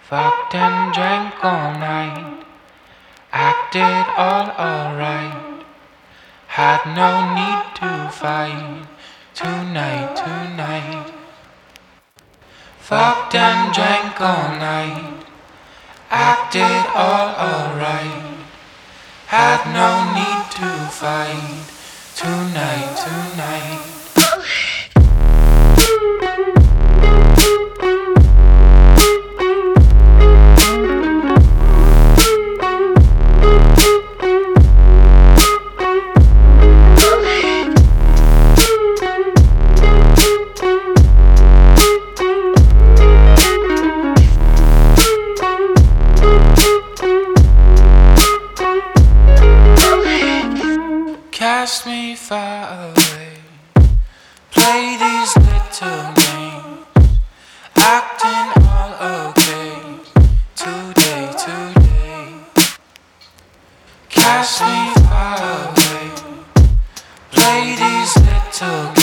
Fucked and drank all night, acted all alright. Had no need to fight tonight. Fucked and drank all night, acted all alright. Had no need to fight tonight. Cast me far away, play these little games, acting all okay today. Cast me far away, play these little